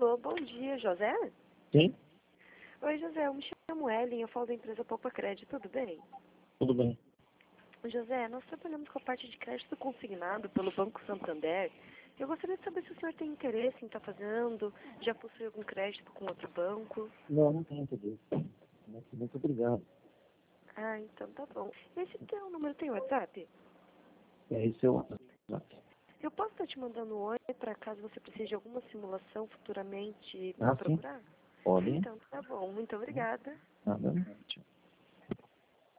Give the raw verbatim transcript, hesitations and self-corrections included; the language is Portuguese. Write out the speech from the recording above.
Alô, bom dia, José? Sim, Oi, José, eu me chamo Ellen, eu falo da empresa Poupa Crédito, tudo bem? tudo bem. José, nós trabalhamos com a parte de crédito consignado pelo Banco Santander. Eu gostaria de saber se o senhor tem interesse em estar fazendo, já possui algum crédito com outro banco. Não, não tenho interesse. Muito, muito obrigado. Ah, então tá bom. Esse teu número tem WhatsApp? É isso eu. Eu posso estar te mandando um oi para caso você precise de alguma simulação futuramente me Ah, sim. procurar? Pode. Então tá bom, muito obrigada. Nada. Tchau.